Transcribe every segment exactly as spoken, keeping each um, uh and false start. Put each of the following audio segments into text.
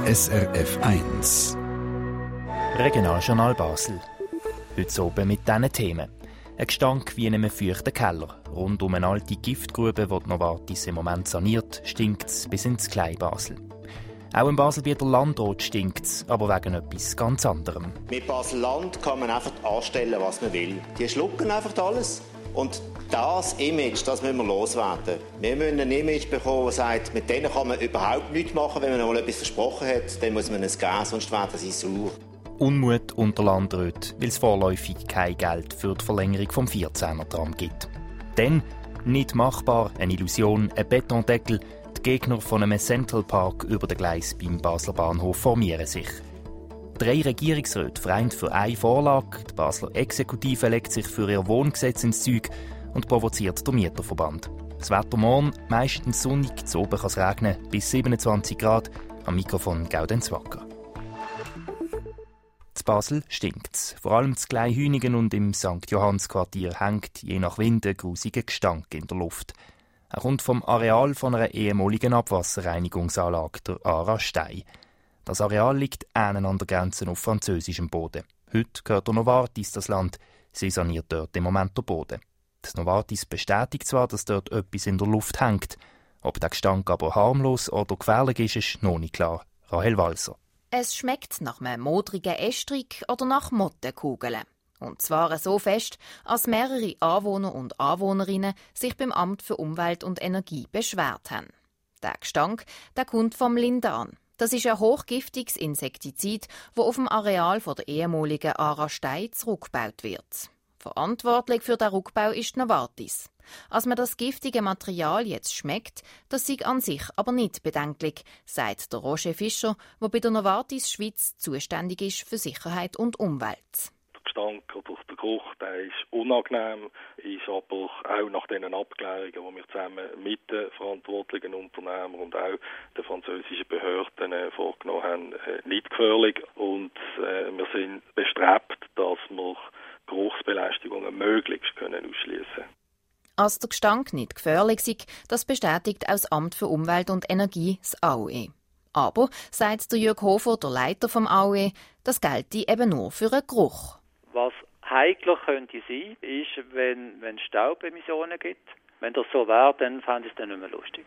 S R F eins. Regionaljournal Basel. Heute oben mit diesen Themen. Ein Gestank wie in einem feuchten Keller. Rund um eine alte Giftgrube, die die Novartis im Moment saniert, stinkt es bis ins Klein-Basel. Auch im Baselbieter Landrat stinkt es, aber wegen etwas ganz anderem. Mit Basel-Land kann man einfach anstellen, was man will. Die schlucken einfach alles. Und das Image, das müssen wir loswerden. Wir müssen ein Image bekommen, das sagt, mit denen kann man überhaupt nichts machen. Wenn man mal etwas versprochen hat, dann muss man es geben, sonst werden sie sauer. Unmut unter Landräten, weil es vorläufig kein Geld für die Verlängerung vom vierzehner-Tram gibt. Dann, nicht machbar, eine Illusion, ein Betondeckel. Die Gegner von einem Central Park über den Gleis beim Basler Bahnhof formieren sich. Drei Regierungsräte vereint für eine Vorlage, die Basler Exekutive legt sich für ihr Wohngesetz ins Zeug und provoziert den Mieterverband. Das Wetter morgen, meistens sonnig, zu oben kann es regnen, bis siebenundzwanzig Grad, am Mikrofon Gaudenz Wacker. In Basel stinkt's. Vor allem in Kleinhünigen und im Sankt Johanns-Quartier hängt je nach Wind ein grusiger Gestank in der Luft. Er kommt vom Areal von einer ehemaligen Abwasserreinigungsanlage, der Ara Stein. Das Areal liegt einen an der Grenze auf französischem Boden. Heute gehört der Novartis das Land. Sie saniert dort im Moment den Boden. Das Novartis bestätigt zwar, dass dort etwas in der Luft hängt. Ob der Gestank aber harmlos oder gefährlich ist, ist noch nicht klar. Rahel Walser. Es schmeckt nach einem modrigen Estrich oder nach Mottenkugeln. Und zwar so fest, als mehrere Anwohner und Anwohnerinnen sich beim Amt für Umwelt und Energie beschwert haben. Der Gestank der kommt vom Lindan. Das ist ein hochgiftiges Insektizid, das auf dem Areal von der ehemaligen Ara Stein zurückgebaut wird. Verantwortlich für den Rückbau ist Novartis. Als man das giftige Material jetzt schmeckt, das sei an sich aber nicht bedenklich, sagt der Roger Fischer, der bei der Novartis Schweiz zuständig ist für Sicherheit und Umwelt. Der Gestank oder der Geruch, der ist unangenehm, ist aber auch nach diesen Abklärungen, die wir zusammen mit den verantwortlichen Unternehmern und auch den französischen Behörden äh, vorgenommen haben, äh, nicht gefährlich. Und äh, wir sind bestrebt, dass wir Geruchsbelästigungen möglichst können ausschließen können. Als der Gestank nicht gefährlich sei, das bestätigt auch das Amt für Umwelt und Energie, das A O E. Aber, sagt der Jürg Hofer, der Leiter vom A O E, das gelte eben nur für einen Geruch. Was heikler könnte sein, ist, wenn es Staubemissionen gibt. Wenn das so wäre, dann fände ich es dann nicht mehr lustig.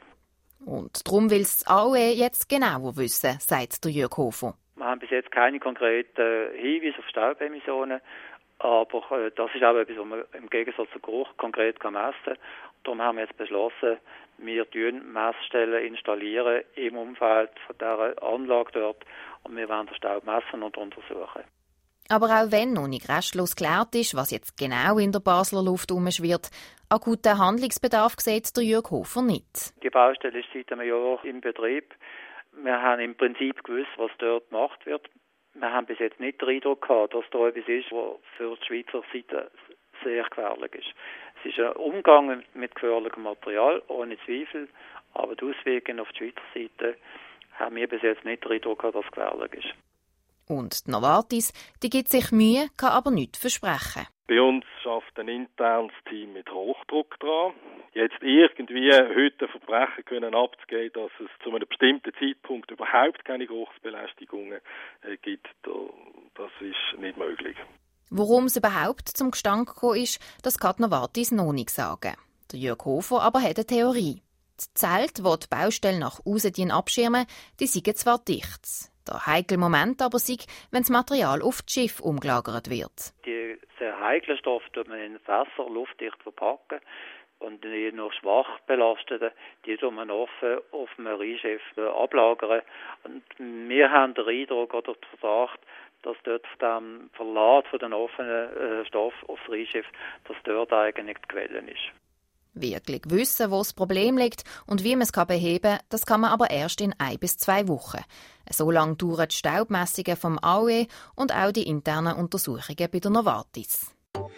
Und darum will das A O E jetzt genauer wissen, sagt der Jürg Hofer. Wir haben bis jetzt keine konkreten Hinweise auf Staubemissionen. Aber äh, das ist auch etwas, was man im Gegensatz zum Geruch konkret kann messen kann. Darum haben wir jetzt beschlossen, wir installieren Messstellen installieren im Umfeld von dieser Anlage dort und wir werden den Staub messen und untersuchen. Aber auch wenn noch nicht restlos geklärt ist, was jetzt genau in der Basler Luft herumschwirrt, akuten Handlungsbedarf sieht der Jürg Hofer nicht. Die Baustelle ist seit einem Jahr im Betrieb. Wir haben im Prinzip gewusst, was dort gemacht wird. Wir haben bis jetzt nicht den Eindruck gehabt, dass da etwas ist, was für die Schweizer Seite sehr gefährlich ist. Es ist ein Umgang mit gefährlichem Material, ohne Zweifel, aber die Auswirkungen auf die Schweizer Seite haben wir bis jetzt nicht den Eindruck gehabt, dass es gefährlich ist. Und die Novartis, die gibt sich Mühe, kann aber nichts versprechen. Bei uns schafft ein internes Team mit Hochdruck dran. Jetzt irgendwie heute ein Verbrechen können abzugeben, dass es zu einem bestimmten Zeitpunkt überhaupt keine Geruchsbelästigungen äh, gibt, das ist nicht möglich. Warum es überhaupt zum Gestank gekommen ist, das kann die Novartis noch nicht sagen. Der Jürg Hofer aber hat eine Theorie. Die Zelte, die die Baustelle nach aussen abschirmen, die seien zwar dicht. Der heikle Moment aber sei, wenn das Material auf das Schiff umgelagert wird. Die sehr heiklen Stoffe tut man in Fässer luftdicht verpacken und die noch schwach belasteten, die tut man offen auf dem Rheinschiff ablagern. Und wir haben den Eindruck oder den Verdacht, dass dort dem Verlad von den offenen Stoffen aufs Rheinschiff, dass dort eigentlich die Quelle ist. Wirklich wissen, wo das Problem liegt und wie man es beheben kann, das kann man aber erst in ein bis zwei Wochen. So lange dauern die Staubmessungen vom A O E und auch die internen Untersuchungen bei der Novartis.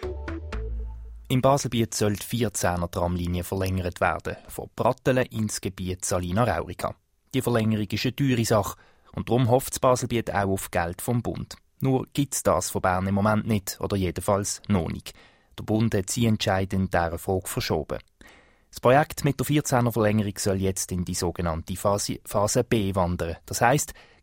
Im Baselbiet soll die vierzehner-Tramlinie verlängert werden, von Brattelen ins Gebiet Salina Raurica. Die Verlängerung ist eine teure Sache und darum hofft das Baselbiet auch auf Geld vom Bund. Nur gibt es das von Bern im Moment nicht, oder jedenfalls noch nicht. Der Bund hat seinen Entscheid in dieser Frage verschoben. Das Projekt mit der vierzehner-Verlängerung soll jetzt in die sogenannte Phase, Phase B wandern. Das heisst,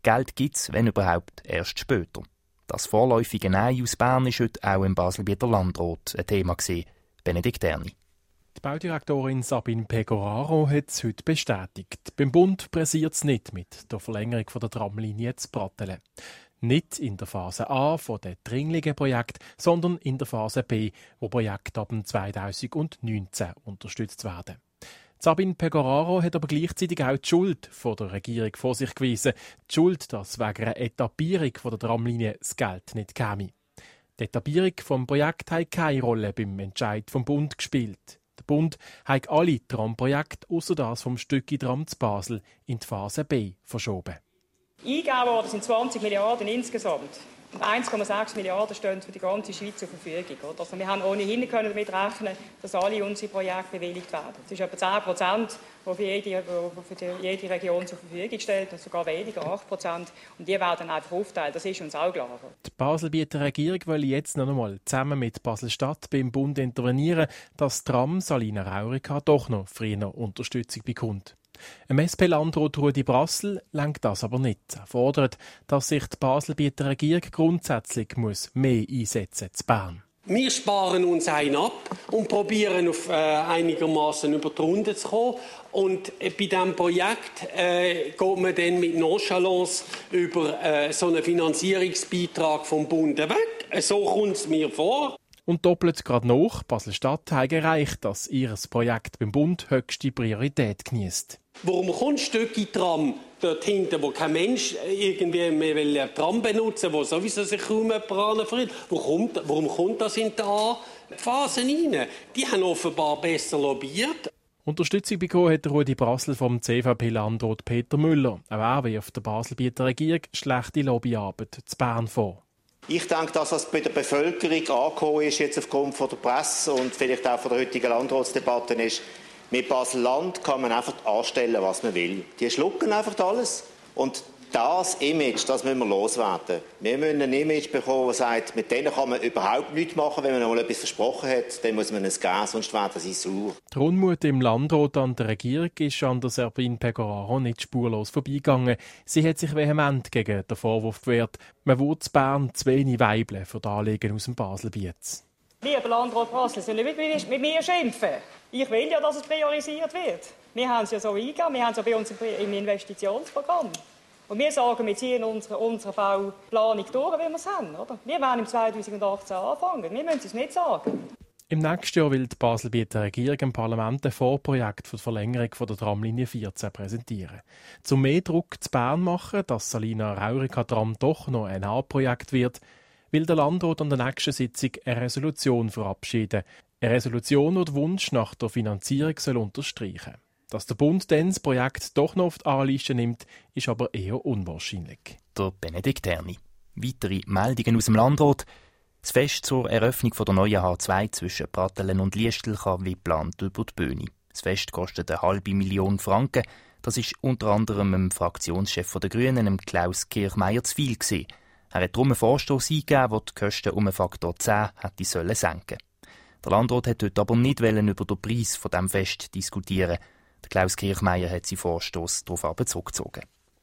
Geld gibt es, wenn überhaupt, erst später. Das vorläufige Nein aus Bern ist heute auch im Baselbieter Landrat ein Thema gewesen. Benedikt Erni. Die Baudirektorin Sabine Pegoraro hat es heute bestätigt. Beim Bund pressiert es nicht mit der Verlängerung der Tramlinie zu Pratteln. Nicht in der Phase A von den dringlichen Projekten, sondern in der Phase B, wo Projekte ab zweitausendneunzehn unterstützt werden. Sabine Pegoraro hat aber gleichzeitig auch die Schuld von der Regierung vor sich gewiesen. Die Schuld, dass wegen einer Etappierung von der Tramlinie das Geld nicht käme. Die Etappierung des Projekts hat keine Rolle beim Entscheid vom Bund gespielt. Der Bund hat alle Tramprojekte ausser das vom Stücki-Tram zu Basel in die Phase B verschoben. Eingegeben worden sind zwanzig Milliarden insgesamt. Und eins Komma sechs Milliarden stehen für die ganze Schweiz zur Verfügung. Also wir haben ohnehin damit rechnen, dass alle unsere Projekte bewilligt werden. Das ist etwa zehn Prozent, die für jede, für jede Region zur Verfügung stellt, und sogar weniger, acht Prozent. Und die werden einfach aufteilt. Das ist uns auch klar. Die Baselbieter Regierung will jetzt noch einmal zusammen mit Basel-Stadt beim Bund intervenieren, dass Tram Salina Raurica doch noch früher Unterstützung bekommt. Im S P-Landrat Rudi Brassel lenkt das aber nicht. Er fordert, dass sich die Baselbieter Regierung grundsätzlich muss mehr einsetzen muss zu Bern. Wir sparen uns ein ab und probieren auf äh, einigermaßen über die Runde zu kommen. Und äh, bei diesem Projekt äh, geht man dann mit Nonchalance über äh, so einen Finanzierungsbeitrag vom Bund weg. Äh, so kommt es mir vor. Und doppelt gerade noch, Basel-Stadt hat erreicht, dass ihr Projekt beim Bund höchste Priorität genießt. Warum kommt Stücki-Tram dort hinten, wo kein Mensch irgendwie mehr will Tram benutzen will, wo sowieso sich kaum jemand verirrt? Warum, warum kommt das in die A-Phase rein? Die haben offenbar besser lobbyiert. Unterstützung bekommen hat Rudi Brassel vom C V P-Landrat Peter Müller. Auch er wirft der Baselbieter Regierung schlechte Lobbyarbeit zu Bern vor. Ich denke, dass das bei der Bevölkerung angekommen ist, jetzt aufgrund von der Presse und vielleicht auch von der heutigen Landratsdebatte, ist, mit Basel-Land kann man einfach anstellen, was man will. Die schlucken einfach alles. Und das Image, das müssen wir loswerden. Wir müssen ein Image bekommen, das sagt, mit denen kann man überhaupt nichts machen. Wenn man noch mal etwas versprochen hat, dann muss man es geben, sonst werden sie sauer. Der Unmut im Landrat an der Regierung ist an der Sabine Pegoraro nicht spurlos vorbeigegangen. Sie hat sich vehement gegen den Vorwurf gewehrt, man würde in Bern zu wenig Weibeln für die Anliegen aus dem Baselbiet. Lieber Landrat Brassel, Sie sollen nicht mit mir schimpfen. Ich will ja, dass es priorisiert wird. Wir haben es ja so eingegeben, wir haben es ja bei uns im Investitionsprogramm. Und wir sagen, wir ziehen unsere, unsere Bauplanung durch, wie wir es haben. Oder? Wir werden im zweitausendachtzehn anfangen. Wir müssen es nicht sagen. Im nächsten Jahr will die Baselbieter Regierung im Parlament ein Vorprojekt für die Verlängerung der Tramlinie vierzehn präsentieren. Zum mehr Druck zu Bern machen, dass Salina Raurica Tram doch noch ein A-Projekt wird, will der Landrat an der nächsten Sitzung eine Resolution verabschieden. Eine Resolution, die den Wunsch nach der Finanzierung soll unterstreichen soll. Dass der Bund dann das Projekt doch noch auf die A-Liste nimmt, ist aber eher unwahrscheinlich. Der Benedikt Erni. Weitere Meldungen aus dem Landrat. Das Fest zur Eröffnung der neuen H zwei zwischen Pratteln und Liestel kann wie geplant über die Bühne. Das Fest kostet eine halbe Million Franken. Das ist unter anderem dem Fraktionschef der Grünen, Klaus Kirchmeier, zu viel gewesen. Er hat darum einen Vorstoss eingegeben, der die Kosten um einen Faktor zehn hätte sollen senken. Der Landrat hat heute aber nicht über den Preis von diesem Fest diskutieren. Der Klaus Kirchmeier hat seinen Vorstoss darauf aber zurückgezogen.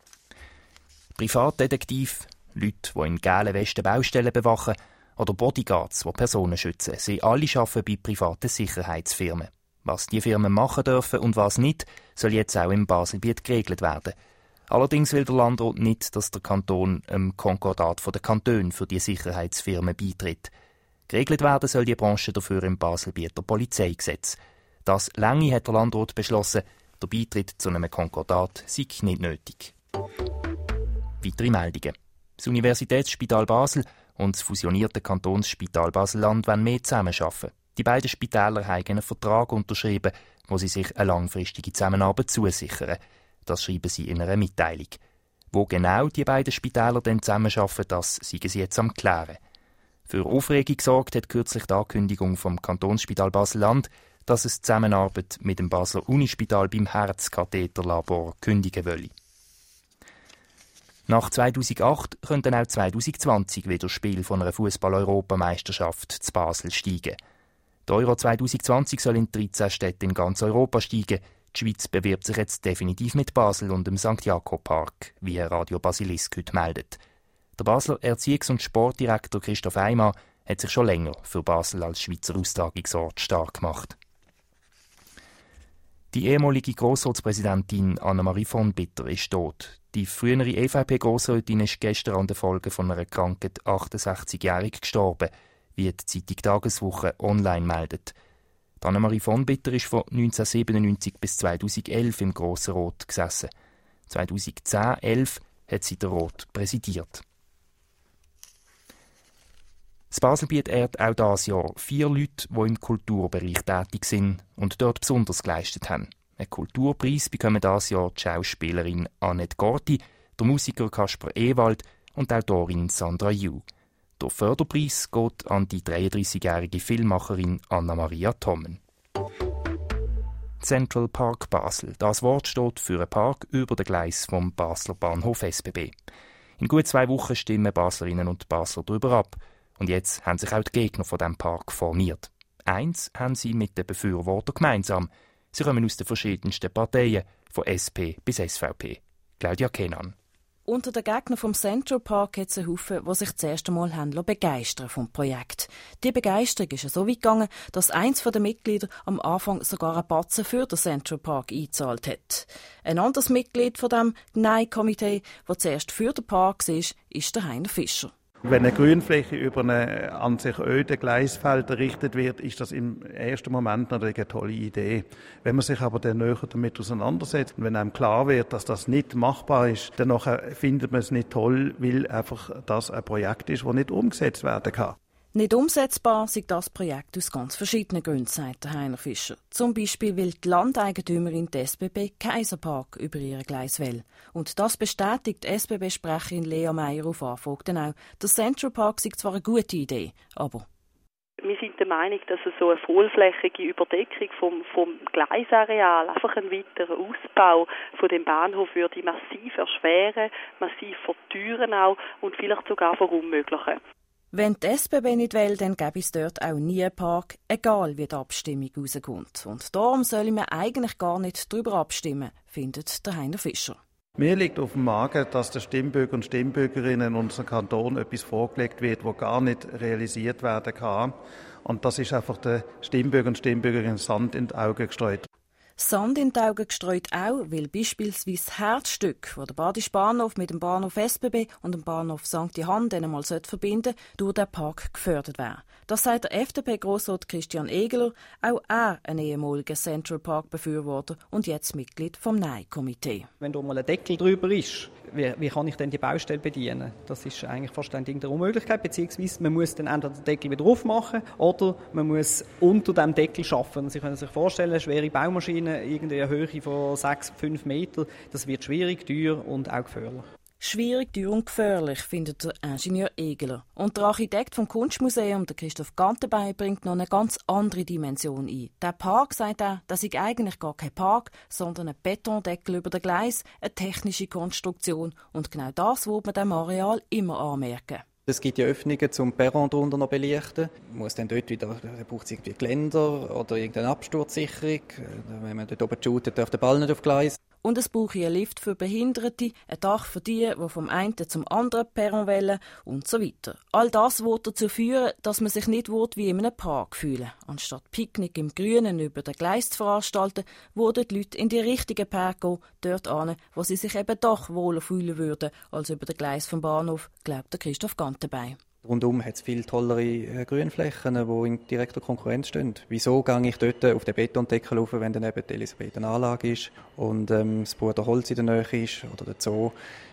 Privatdetektive, Leute, die in gelben Westen Baustellen bewachen, oder Bodyguards, die Personen schützen, sie alle arbeiten bei privaten Sicherheitsfirmen. Was die Firmen machen dürfen und was nicht, soll jetzt auch im Baselbiet geregelt werden. Allerdings will der Landrat nicht, dass der Kanton im Konkordat der Kantone für die Sicherheitsfirmen beitritt. Geregelt werden soll die Branche dafür im Baselbieter Polizeigesetz. Das Länge hat der Landrat beschlossen, der Beitritt zu einem Konkordat sei nicht nötig. Weitere Meldungen. Das Universitätsspital Basel und das fusionierte Kantonsspital Basel-Land wollen mehr zusammenarbeiten. Die beiden Spitäler haben einen Vertrag unterschrieben, wo sie sich eine langfristige Zusammenarbeit zusichern. Das schreiben sie in einer Mitteilung. Wo genau die beiden Spitäler dann zusammenarbeiten, das seien sie jetzt am Klären. Für Aufregung gesorgt hat kürzlich die Ankündigung vom Kantonsspital Basel-Land, dass es die Zusammenarbeit mit dem Basler Unispital beim Herzkatheterlabor kündigen wolle. Nach zweitausendacht könnten auch zweitausendzwanzig wieder Spiele von einer Fußball-Europameisterschaft zu Basel steigen. Die Euro zweitausendzwanzig soll in dreizehn Städten in ganz Europa steigen. Die Schweiz bewirbt sich jetzt definitiv mit Basel und dem Sankt Jakob Park, wie Radio Basilisk heute meldet. Der Basler Erziehungs- und Sportdirektor Christoph Eimer hat sich schon länger für Basel als Schweizer Austragungsort stark gemacht. Die ehemalige Grossratspräsidentin Annemarie von Bitter ist tot. Die frühere E V P-Grossrätin ist gestern an der Folge von einer Krankheit achtundsechzigjährig gestorben, wie die Zeitung Tageswoche online meldet. Die Annemarie von Bitter ist von neunzehnhundertsiebenundneunzig bis zweitausendelf im Grossen Rat gesessen. zweitausendzehn elf hat sie den Rat präsidiert. Das Baselbiet ehrt auch dieses Jahr vier Leute, die im Kulturbereich tätig sind und dort besonders geleistet haben. Einen Kulturpreis bekommen dieses Jahr die Schauspielerin Annette Gorti, der Musiker Kasper Ewald und die Autorin Sandra Yu. Der Förderpreis geht an die dreiunddreißigjährige Filmmacherin Anna-Maria Thommen. Central Park Basel. Das Wort steht für einen Park über den Gleis vom Basler Bahnhof S B B. In gut zwei Wochen stimmen Baslerinnen und Basler darüber ab. Und jetzt haben sich auch die Gegner von diesem Park formiert. Eins haben sie mit den Befürwortern gemeinsam. Sie kommen aus den verschiedensten Parteien, von S P bis S V P. Claudia Kenan. Unter den Gegnern vom Central Park hat es einen Haufen, die sich das erste Mal haben begeistern vom Projekt. Die Begeisterung ist so weit gegangen, dass eins der Mitglieder am Anfang sogar einen Batzen für den Central Park eingezahlt hat. Ein anderes Mitglied von dem Nein-Komitee, das zuerst für den Park war, ist der Heiner Fischer. Wenn eine Grünfläche über eine an sich öde Gleisfeld errichtet wird, ist das im ersten Moment natürlich eine tolle Idee. Wenn man sich aber dann näher damit auseinandersetzt und wenn einem klar wird, dass das nicht machbar ist, dann findet man es nicht toll, weil einfach das ein Projekt ist, das nicht umgesetzt werden kann. Nicht umsetzbar sei das Projekt aus ganz verschiedenen Gründen, sagt Heiner Fischer. Zum Beispiel will die Landeigentümerin der S B B Kaiserpark über ihren Gleis will. Und das bestätigt S B B-Sprecherin Lea Meyer auf Anfrage dann auch. Der Central Park sei zwar eine gute Idee, aber... Wir sind der Meinung, dass so eine vollflächige Überdeckung vom, vom Gleisareal, einfach ein weiterer Ausbau von dem Bahnhof würde massiv erschweren, massiv verteuern auch und vielleicht sogar verunmöglichen. Wenn die S B B nicht will, dann gäbe es dort auch nie einen Park, egal wie die Abstimmung rauskommt. Und darum soll man eigentlich gar nicht darüber abstimmen, findet der Heiner Fischer. Mir liegt auf dem Magen, dass den Stimmbürger und Stimmbürgerinnen in unserem Kanton etwas vorgelegt wird, das gar nicht realisiert werden kann. Und das ist einfach den Stimmbürger und Stimmbürgerinnen Sand in die Augen gestreut. Sand in die Augen gestreut auch, weil beispielsweise das Herzstück, das der Badische Bahnhof mit dem Bahnhof S B B und dem Bahnhof Sankt Johann dann einmal verbinden sollte, durch den Park gefördert wäre. Das sagt der F D P-Grossrat Christian Egeler, auch er ein ehemaliger Central Park-Befürworter und jetzt Mitglied vom Nein-Komitee. Wenn da mal ein Deckel drüber ist, wie, wie kann ich denn die Baustelle bedienen? Das ist eigentlich fast eine Unmöglichkeit, beziehungsweise man muss dann entweder den Deckel wieder aufmachen oder man muss unter dem Deckel arbeiten. Sie können sich vorstellen, eine schwere Baumaschine, irgendeine Höhe von sechs, fünf Meter, das wird schwierig, teuer und auch gefährlich. Schwierig, teuer und gefährlich, findet der Ingenieur Egeler. Und der Architekt vom Kunstmuseum, der Christoph Gantenbein, bringt noch eine ganz andere Dimension ein. Der Park, sagt er, das ist eigentlich gar kein Park, sondern ein Betondeckel über dem Gleis, eine technische Konstruktion. Und genau das wird man dem Areal immer anmerken. Es gibt ja Öffnungen zum Perron drunter noch belichten. Man muss dann dort wieder, da braucht es irgendwie Geländer oder irgendeine Absturzsicherung. Wenn man dort oben shootet, darf der Ball nicht auf Gleis. Und es brauche einen Lift für Behinderte, ein Dach für die, die vom einen zum anderen Perron wollen und so weiter. All das wird dazu führen, dass man sich nicht wie in einem Park fühlen. Anstatt Picknick im Grünen über den Gleis zu veranstalten, würden die Leute in die richtigen Park gehen, dort hin, wo sie sich eben doch wohler fühlen würden als über den Gleis vom Bahnhof, glaubt der Christoph Gantenbein. Rundum hat es viel tollere äh, Grünflächen, die in direkter Konkurrenz stehen. Wieso gehe ich dort auf den Betondeckel rauf, wenn dann eben die Elisabethenanlage ist und ähm, das Bruderholz in der Nähe ist oder der Zoo?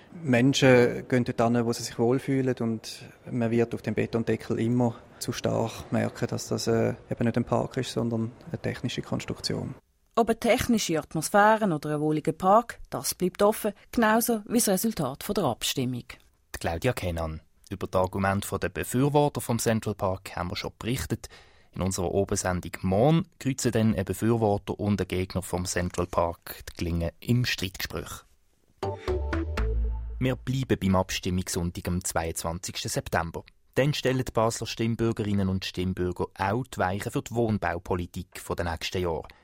Menschen gehen dort hin, wo sie sich wohlfühlen und man wird auf dem Betondeckel immer zu stark merken, dass das äh, eben nicht ein Park ist, sondern eine technische Konstruktion. Ob eine technische Atmosphäre oder ein wohliger Park, das bleibt offen, genauso wie das Resultat von der Abstimmung. Die Claudia Kenan. Über das Argument der Befürworter vom Central Park haben wir schon berichtet. In unserer Obersendung «Morgen» kreuzen dann ein Befürworter und ein Gegner vom Central Park die Klinge im Streitgespräch. Wir bleiben beim Abstimmungssonntag am zweiundzwanzigsten September. Dann stellen die Basler Stimmbürgerinnen und Stimmbürger auch die Weichen für die Wohnbaupolitik der nächsten Jahre.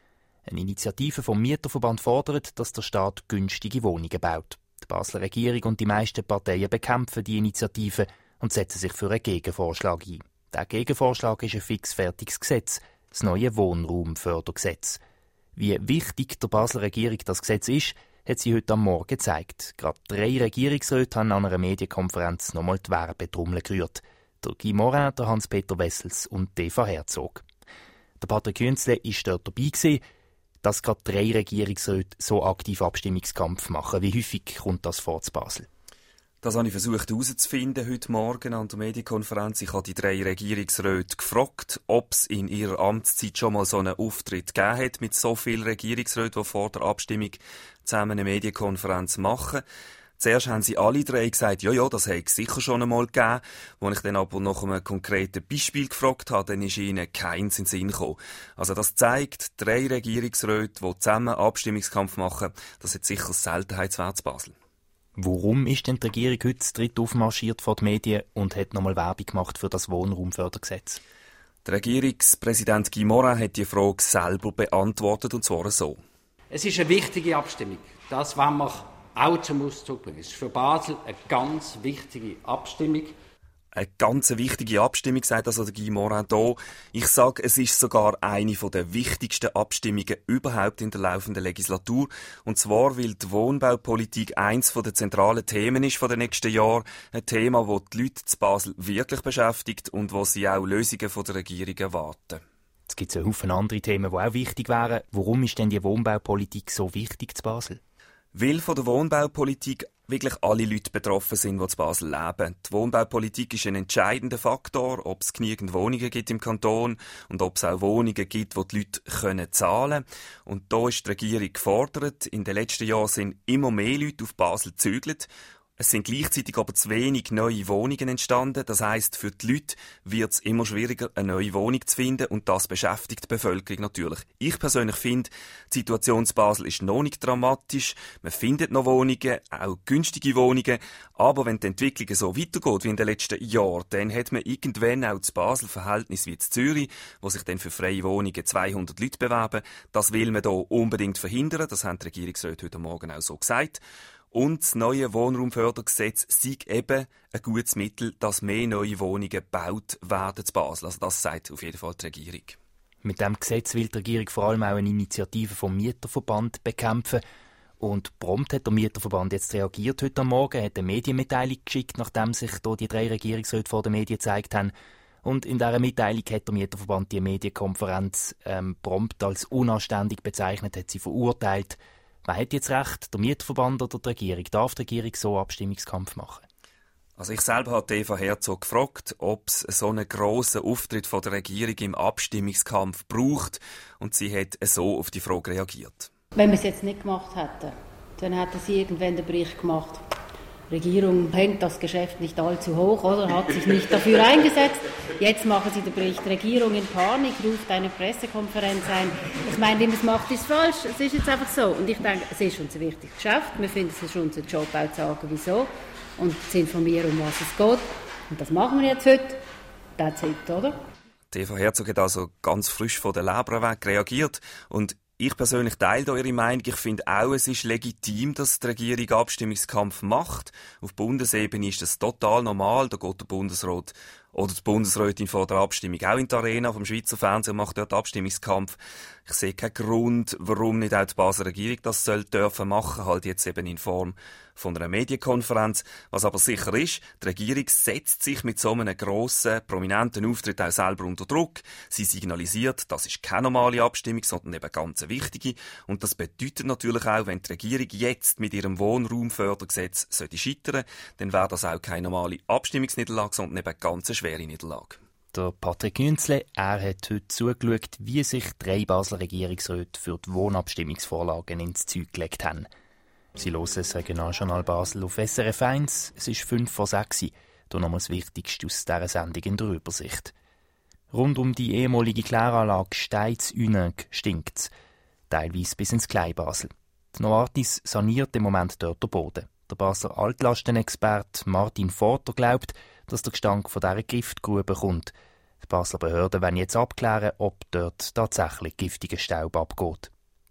Eine Initiative vom Mieterverband fordert, dass der Staat günstige Wohnungen baut. Die Basler Regierung und die meisten Parteien bekämpfen die Initiative und setzen sich für einen Gegenvorschlag ein. Der Gegenvorschlag ist ein fixfertiges Gesetz, das neue Wohnraumfördergesetz. Wie wichtig der Basler Regierung das Gesetz ist, hat sie heute am Morgen gezeigt. Gerade drei Regierungsräte haben an einer Medienkonferenz nochmal die Werbetrommel gerührt. Der Guy Morin, der Hans-Peter Wessels und Eva Herzog. Der Patrick Künzle war dort dabei gewesen, dass gerade drei Regierungsräte so aktiv Abstimmungskampf machen. Wie häufig kommt das vor zu Basel? Das habe ich versucht herauszufinden heute Morgen an der Medienkonferenz. Ich habe die drei Regierungsräte gefragt, ob es in ihrer Amtszeit schon mal so einen Auftritt gegeben hat mit so vielen Regierungsräten, die vor der Abstimmung zusammen eine Medienkonferenz machen. Zuerst haben sie alle drei gesagt, ja, ja, das hätte es sicher schon einmal gegeben. Als ich dann aber nach einem konkreten Beispiel gefragt habe, dann ist ihnen keins in den Sinn gekommen. Also das zeigt, drei Regierungsräte, die zusammen Abstimmungskampf machen, das hat sicher Seltenheitswert in Basel. Warum ist denn die Regierung heute zu dritt aufmarschiert vor die Medien und hat nochmal Werbung gemacht für das Wohnraumfördergesetz? Der Regierungspräsident Guy Morin hat die Frage selber beantwortet, und zwar so. Es ist eine wichtige Abstimmung. Das wollen wir auch zum Ausdruck bringen. Es ist für Basel eine ganz wichtige Abstimmung. Eine ganz wichtige Abstimmung, sagt also der Guy Morin hier. Ich sage, es ist sogar eine der wichtigsten Abstimmungen überhaupt in der laufenden Legislatur. Und zwar, weil die Wohnbaupolitik eins der zentralen Themen ist von den nächsten Jahren. Ein Thema, das die Leute in Basel wirklich beschäftigt und wo sie auch Lösungen von der Regierung erwarten. Es gibt einen Haufen andere Themen, die auch wichtig wären. Warum ist denn die Wohnbaupolitik so wichtig in Basel? Weil von der Wohnbaupolitik wirklich alle Leute betroffen sind, die in Basel leben. Die Wohnbaupolitik ist ein entscheidender Faktor, ob es genügend Wohnungen gibt im Kanton und ob es auch Wohnungen gibt, die die Leute können zahlen können. Und da ist die Regierung gefordert. In den letzten Jahren sind immer mehr Leute auf Basel gezügelt. Es sind gleichzeitig aber zu wenig neue Wohnungen entstanden. Das heisst, für die Leute wird es immer schwieriger, eine neue Wohnung zu finden, und das beschäftigt die Bevölkerung natürlich. Ich persönlich finde, die Situation in Basel ist noch nicht dramatisch. Man findet noch Wohnungen, auch günstige Wohnungen. Aber wenn die Entwicklung so weitergeht wie in den letzten Jahren, dann hat man irgendwann auch in Basel Verhältnis wie in Zürich, wo sich dann für freie Wohnungen zweihundert Leute bewerben. Das will man hier unbedingt verhindern. Das haben die Regierungsräte heute Morgen auch so gesagt. Und das neue Wohnraumfördergesetz sei eben ein gutes Mittel, dass mehr neue Wohnungen gebaut werden in Basel. Also das sagt auf jeden Fall die Regierung. Mit diesem Gesetz will die Regierung vor allem auch eine Initiative vom Mieterverband bekämpfen. Und prompt hat der Mieterverband jetzt reagiert heute am Morgen, hat eine Medienmitteilung geschickt, nachdem sich hier die drei Regierungsräte vor den Medien gezeigt haben. Und in dieser Mitteilung hat der Mieterverband die Medienkonferenz ähm, prompt als unanständig bezeichnet, hat sie verurteilt. Wer hat jetzt recht, der Mieterverband oder die Regierung? Darf die Regierung so Abstimmungskampf machen? Also ich selber habe Eva Herzog gefragt, ob es so einen grossen Auftritt von der Regierung im Abstimmungskampf braucht, und sie hat so auf die Frage reagiert. Wenn wir es jetzt nicht gemacht hätten, dann hätten sie irgendwann den Bericht gemacht. Die Regierung hängt das Geschäft nicht allzu hoch, oder? Hat sich nicht dafür eingesetzt. Jetzt machen sie den Bericht Regierung in Panik, ruft eine Pressekonferenz ein. Ich meine, wie man es macht, ist falsch. Es ist jetzt einfach so. Und ich denke, es ist unser wichtiges Geschäft. Wir finden, es ist unser Job, auch zu sagen, wieso. Und zu informieren, um was es geht. Und das machen wir jetzt heute. That's it, oder? Eva Herzog hat also ganz frisch von der Leber weg reagiert. Und ich persönlich teile da Ihre Meinung. Ich finde auch, es ist legitim, dass die Regierung Abstimmungskampf macht. Auf Bundesebene ist das total normal. Da geht der Bundesrat oder die Bundesrätin vor der Abstimmung auch in die Arena vom Schweizer Fernsehen und macht dort Abstimmungskampf. Ich sehe keinen Grund, warum nicht auch die Basler Regierung das soll dürfen machen, halt jetzt eben in Form von einer Medienkonferenz. Was aber sicher ist, die Regierung setzt sich mit so einem grossen, prominenten Auftritt auch selber unter Druck. Sie signalisiert, das ist keine normale Abstimmung, sondern eben ganz eine wichtige. Und das bedeutet natürlich auch, wenn die Regierung jetzt mit ihrem Wohnraumfördergesetz sollte scheitern, dann wäre das auch keine normale Abstimmungsniederlage, sondern eben eine ganz schwere Niederlage. Der Patrick Künzle, er hat heute zugeschaut, wie sich drei Basler Regierungsräte für die Wohnabstimmungsvorlagen ins Zeug gelegt haben. Sie hören das Regionaljournal Basel auf S R F eins. Es ist fünf vor sechs. Hier nochmal das Wichtigste aus dieser Sendung in der Übersicht. Rund um die ehemalige Kläranlage Steiz-Uneg stinkt es, teilweise bis ins Kleinbasel. Die Novartis saniert im Moment dort den Boden. Der Basler Altlastenexperte Martin Forter glaubt, dass der Gestank von dieser Giftgrube kommt. Die Basler Behörden wollen jetzt abklären, ob dort tatsächlich giftiger Staub abgeht.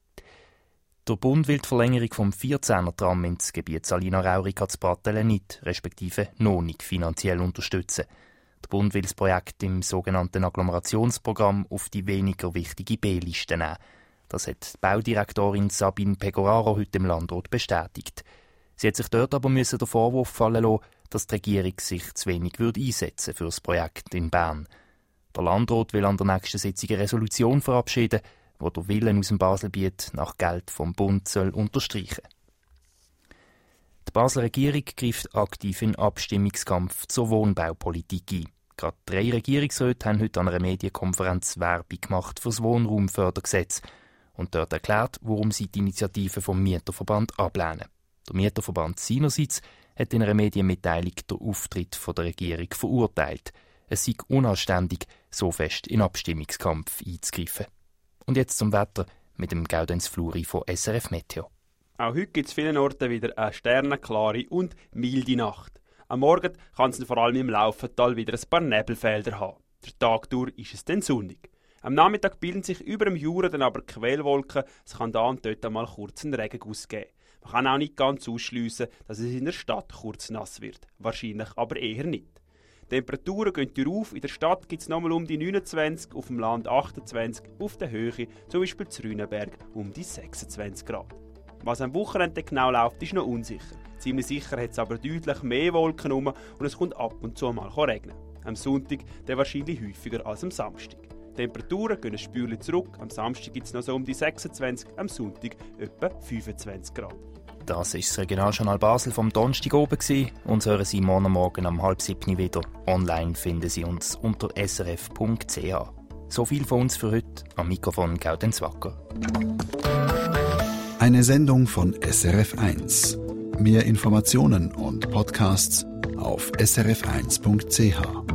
Der Bund will die Verlängerung vom vierzehner-Tram ins Gebiet Salina-Raurica zu Pratteln nicht, respektive noch nicht finanziell unterstützen. Der Bund will das Projekt im sogenannten Agglomerationsprogramm auf die weniger wichtige B-Liste nehmen. Das hat die Baudirektorin Sabine Pegoraro heute im Landrat bestätigt. Sie hat sich dort aber müssen den Vorwurf fallen lassen, dass die Regierung sich zu wenig würde einsetzen für das Projekt in Bern. Der Landrat will an der nächsten Sitzung eine Resolution verabschieden, wo der Willen aus dem Baselbiet nach Geld vom Bund soll unterstreichen. Die Basler Regierung greift aktiv in den Abstimmungskampf zur Wohnbaupolitik ein. Gerade drei Regierungsräte haben heute an einer Medienkonferenz Werbung gemacht für das Wohnraumfördergesetz und dort erklärt, warum sie die Initiative vom Mieterverband ablehnen. Der Mieterverband seinerseits hat in einer Medienmitteilung den Auftritt der Regierung verurteilt. Es sei unanständig, so fest in den Abstimmungskampf einzugreifen. Und jetzt zum Wetter mit dem Gaudenz Fluri von S R F Meteo. Auch heute gibt es vielen Orten wieder eine sternenklare und milde Nacht. Am Morgen kann es vor allem im Laufental wieder ein paar Nebelfelder haben. Der Tag durch ist es dann sonnig. Am Nachmittag bilden sich über dem Jura dann aber Quellwolken. Es kann da und dort einmal kurz einen Regenguss geben. Man kann auch nicht ganz ausschliessen, dass es in der Stadt kurz nass wird. Wahrscheinlich aber eher nicht. Die Temperaturen gehen durch. In der Stadt gibt es nochmal um die neunundzwanzig, auf dem Land achtundzwanzig, auf der Höhe, zum Beispiel zu Rüneberg, um die sechsundzwanzig Grad. Was am Wochenende genau läuft, ist noch unsicher. Ziemlich sicher hat es aber deutlich mehr Wolken herum und es kommt ab und zu mal regnen. Am Sonntag dann wahrscheinlich häufiger als am Samstag. Die Temperaturen gehen ein Spürchen zurück. Am Samstag gibt es noch so um die sechsundzwanzig, am Sonntag etwa fünfundzwanzig Grad. Das war das Regionaljournal Basel vom Donnerstag oben. Uns hören Sie morgen Morgen um halb sieben wieder. Online finden Sie uns unter s r f punkt c h. So viel von uns für heute. Am Mikrofon Gaudenz Wacker. Eine Sendung von S R F eins. Mehr Informationen und Podcasts auf s r f eins punkt c h.